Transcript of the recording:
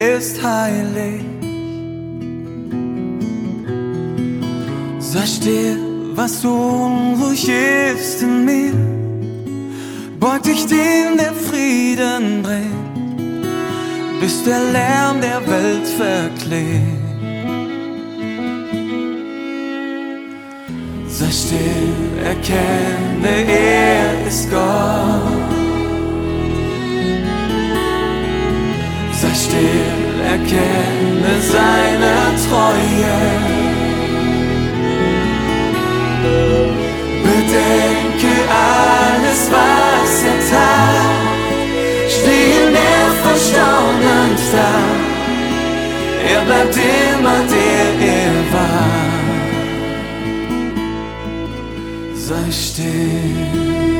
ist heilig. Sei still, was so unruhig ist in mir. Beug dich dem, der Frieden bringt, bis der Lärm der Welt verklingt. Sei still, erkenne, er ist Gott. Sei still, erkenne seine Treue. Bedenke alles, was er tat. Stehen er verstaunend da. Er bleibt immer der er war. Sei still.